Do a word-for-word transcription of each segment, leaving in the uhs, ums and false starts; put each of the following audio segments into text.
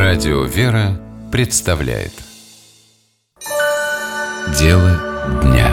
Радио «Вера» представляет Дело дня.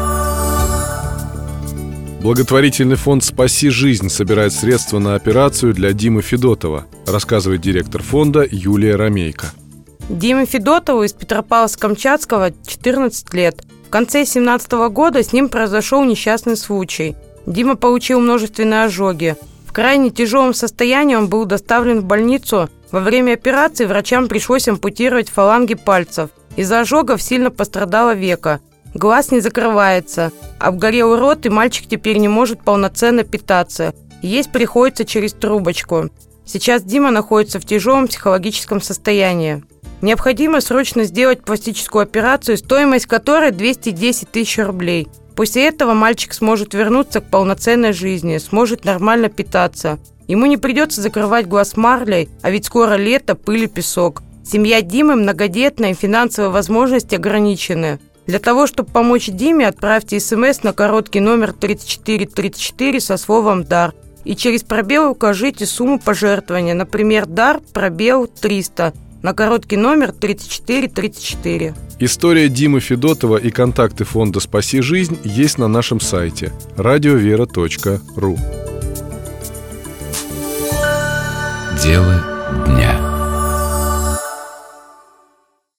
Благотворительный фонд «Спаси жизнь» собирает средства на операцию для Димы Федотова, рассказывает директор фонда Юлия Ромейко. Диме Федотову из Петропавловска-Камчатского четырнадцать лет. В конце две тысячи семнадцатого года с ним произошел несчастный случай. Дима получил множественные ожоги. В крайне тяжелом состоянии он был доставлен в больницу. Во время операции врачам пришлось ампутировать фаланги пальцев. Из-за ожогов сильно пострадало веко. Глаз не закрывается. Обгорел рот, и мальчик теперь не может полноценно питаться. Есть приходится через трубочку. Сейчас Дима находится в тяжелом психологическом состоянии. Необходимо срочно сделать пластическую операцию, стоимость которой двести десять тысяч рублей. После этого мальчик сможет вернуться к полноценной жизни, сможет нормально питаться. Ему не придется закрывать глаз марлей, а ведь скоро лето, пыль и песок. Семья Димы многодетная, финансовые возможности ограничены. Для того, чтобы помочь Диме, отправьте смс на короткий номер тридцать четыре тридцать четыре со словом «Дар». И через пробел укажите сумму пожертвования, например, «Дар», пробел триста, на короткий номер тридцать четыре тридцать четыре. История Димы Федотова и контакты фонда «Спаси жизнь» есть на нашем сайте радиовера точка ру. Дело дня.